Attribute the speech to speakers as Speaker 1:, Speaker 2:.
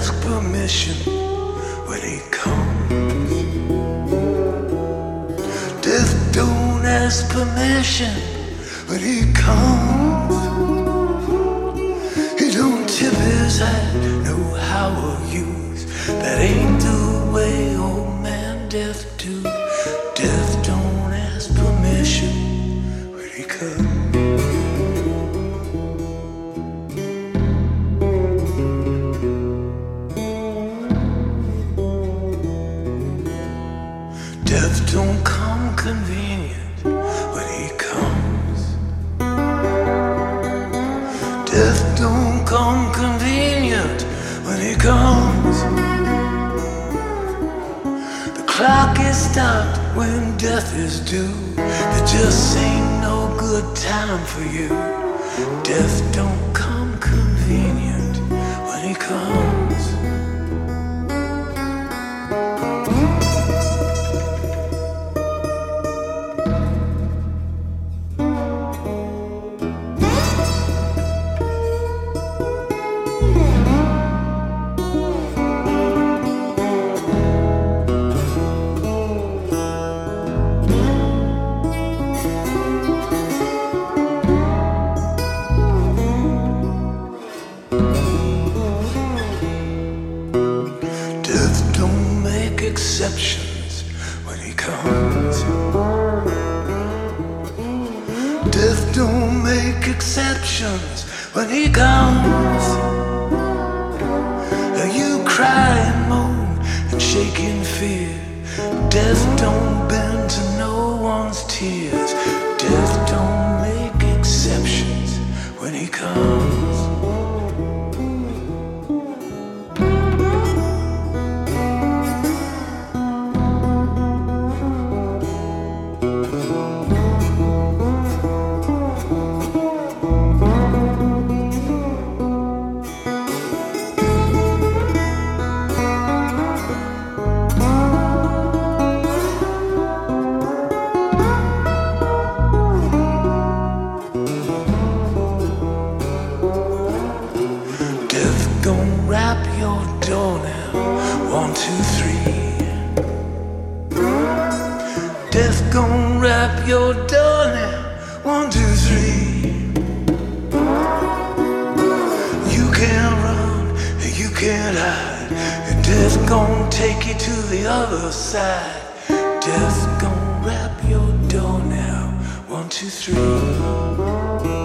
Speaker 1: ask permission when he comes. Death don't ask permission when he comes. He don't tip his hat, no how or use. That ain't the way old man death do. Death don't ask permission when he comes. Death don't come convenient when he comes. Death don't come convenient when he comes. The clock is stopped when death is due. There just ain't no good time for you. Death don't come convenient when he comes. Exceptions when he comes. Death don't make exceptions when he comes. You cry and moan and shake in fear. Death don't bend to no one's tears. Death don't make exceptions when he comes. Gon' wrap your door now, 1, 2, 3. Death gon' wrap your door now, 1, 2, 3. You can't run, you can't hide. Death gon' take you to the other side. Death gon' wrap your door now, 1, 2, 3.